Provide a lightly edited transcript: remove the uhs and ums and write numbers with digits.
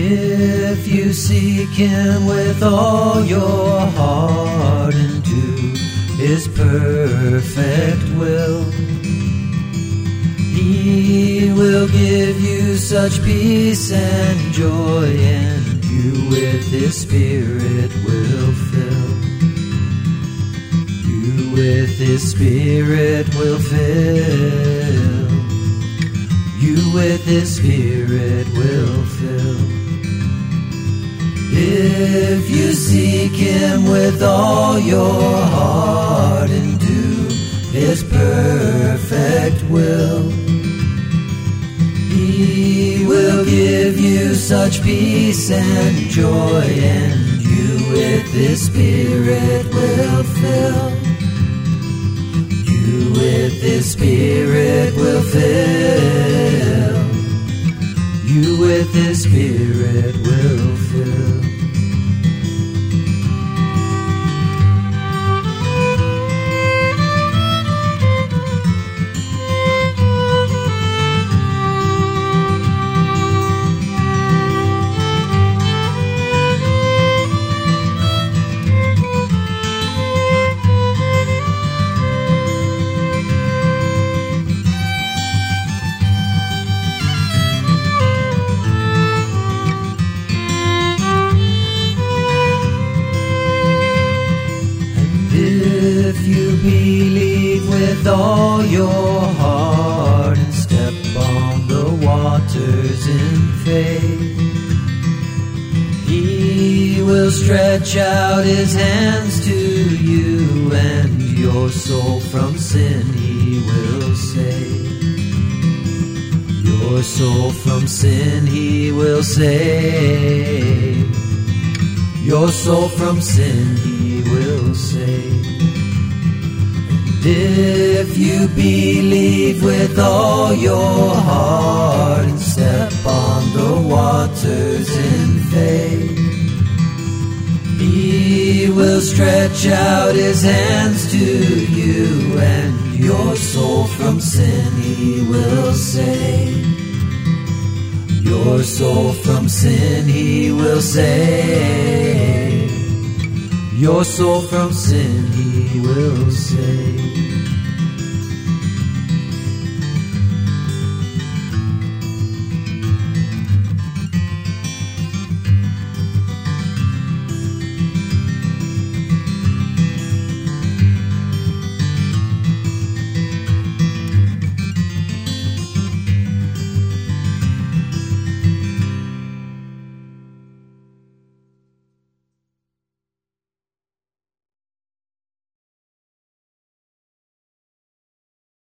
If you seek Him with all your heart and do His perfect will, He will give you such peace and joy, and you with His Spirit will fill. You with His Spirit will fill. You with His Spirit will fill. If you seek Him with all your heart and do His perfect will, He will give you such peace and joy, and you with His Spirit will fill. You with His Spirit will fill. You with His Spirit will fill. If you believe with all your heart and step on the waters in faith, He will stretch out His hands to you, and your soul from sin He will save. Your soul from sin He will save. Your soul from sin He will save. If you believe with all your heart and step on the waters in faith, He will stretch out His hands to you, and your soul from sin He will save. Your soul from sin He will save. Your soul from sin He will save.